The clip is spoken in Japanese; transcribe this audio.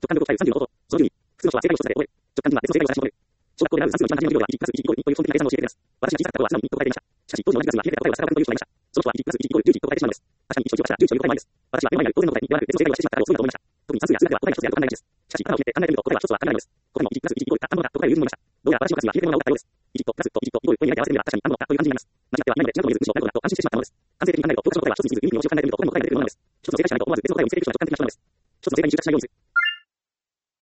直感力を伝える30のこと。その順に、普通の人は正解を一つだけ覚え、直感には別の正解を探し求める。小学校で習う数の一番初めの量は1プラス1イコール2という基本的な計算を教えてくれます。私が小さかった頃は素直に1と答えていました。しかし、当時の同じクラスにはひねくれた答えをした坂上という人がいました。その人は1プラス1イコール11と答えてしまうのです。確かに1と1をしたら11という答えもあるんです。私は目の前にある当然の答えにではなく別の正解をしてしまったから遅いんだと思いました。特に算数や数学では答えが一つであると考えがちです。しかし、頭をひねって考えてみると答えは一つは考えないのです。他にも1プラス1イコールたものだと答えを言う人もいました。どうやら私の数にはひねくれ者が多かったようです。1とプラスと1とイコールという意味合いで合わせてみれば確かにたものだという感じになります。間違ってはないので、違うとも言えず、むしろ同じことだと安心してしまったのです。間接的に考えると、教科書の答えは一つにずつ意味の応じを考えてみると他の答えが出てくるものなのです。一つの正解がしないと思わず別の答えを見つけてしまう直感的な手段なのです。一つの正解に執着しないようにする。